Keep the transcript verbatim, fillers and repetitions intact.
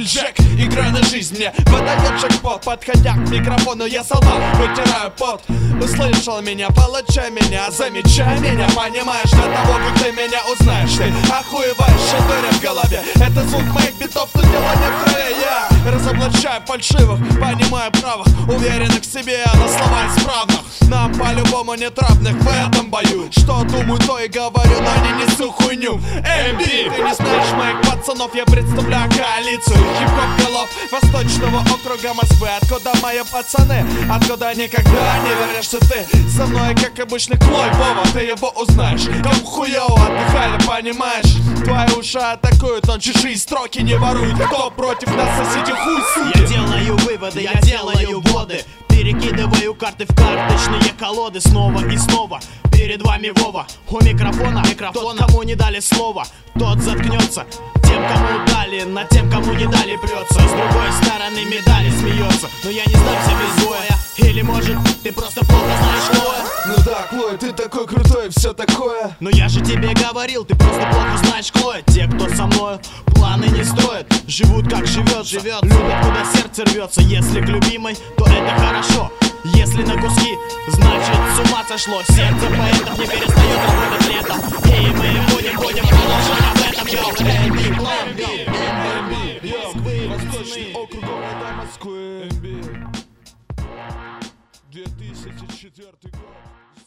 Майкл Джек, игра на жизнь мне выдает джекпот. Подходя к микрофону, я солдат, вытираю пот. Услышал меня, получай меня, замечай меня. Понимаешь, до того, как ты меня узнаешь, ты охуеваешь, шедыря в голове. Это звук моих битов, тут дело не в траве. Я разоблачаю фальшивых, понимаю правых, уверенных в себе, на слова исправных. Нам по-любому нет равных в этом бою. Что думаю, то и говорю, но не несу хуйню. эм би, ты не знаешь моих пацанов, я представляю коалицию хип-хоп голов Восточного округа Москвы. Откуда мои пацаны? Откуда никогда не вернешься ты? Со мной, как обычный Клой Вова, ты его узнаешь. Кому хуёво отдыхали, понимаешь? Твои уши атакуют, но чужие строки не воруют. Кто против нас, соседи, хуй суки. Я делаю выводы, я делаю воды, перекидываю карты в карточные колоды снова и снова. Перед вами Вова, у микрофона, микрофон, кому не дали слова, тот заткнется. Тем, кому дали, над тем, кому не дали, прется. С другой стороны медали смеется. Но я не сдамся без боя. Или может ты просто плохо знаешь Клоя? Ну да, Клой, ты такой крутой, все такое. Но я же тебе говорил, ты просто плохо знаешь Клоя. Те, кто со мною, планы не строят, живут как живет, живет, любят, куда сердце рвется. Если к любимой, то это хорошо. Если на куски, значит с ума сошло. Сердце поэтов не перестает работать летом. И мы будем, будем продолжать об этом, йоу. эм би, Plan B, эм би, Москвы, Восточный округ города Москвы. эм би. две тысячи четвёртый год.